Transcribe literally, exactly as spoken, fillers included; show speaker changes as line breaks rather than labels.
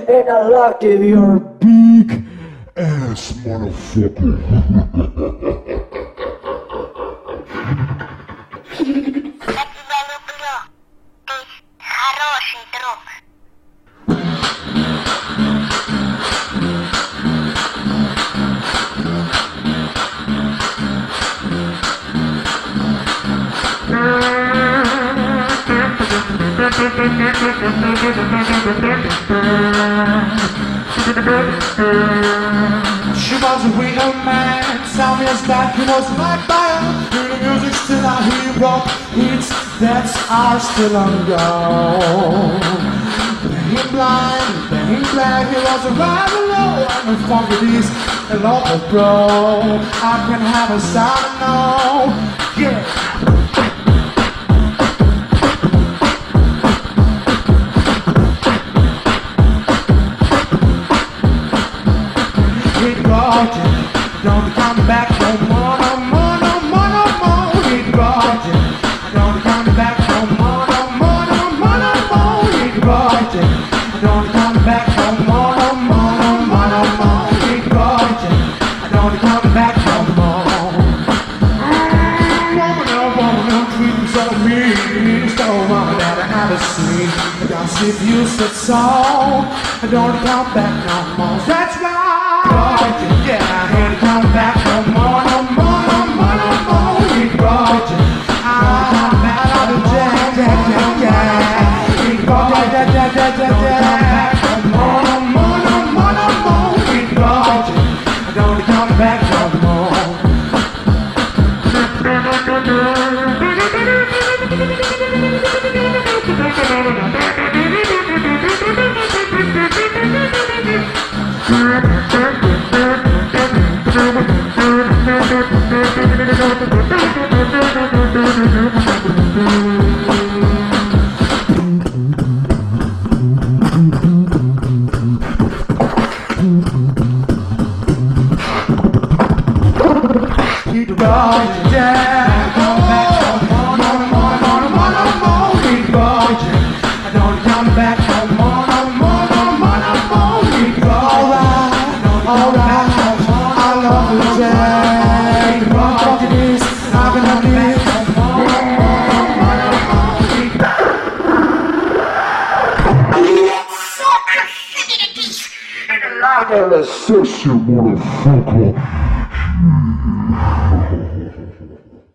and I like it, your big ass motherfucker.
Хороший друг.
She was a real man, some years back he was like fire. Hear the music still I hear rock hits that are still on go. Being blind, being black, he was a rival low. And the funky beast, a local bro. I can have a sound now, yeah. Don't come back no more, no more, no more, no more. Hit Roger. Don't come back no more, no more, no more, no more. Hit Roger. Don't come back no more, no more, no more, no more. Hit Roger. Don't come back no more. Woman, oh woman, don't treat me so mean. It's no woman that I ever seen. I don't see if you said so. Don't come back no more. That's right. Yeah, I had to come back no more, no more, no more, no more. He brought you. I come back out of jack, jack, jack, jack. He brought you, jack, jack, jack, jack, jack. No more, no more, no more, no more. He brought you. I don't come back no more. Keep the road down. Come back no more, no more, no more, no more. Keep the road down. I don't come back no more, no more, no more, no more. Keep the road down. Alright, I love you, Jack. The road is, I've been on this.
Ela é sexy, motherfucker.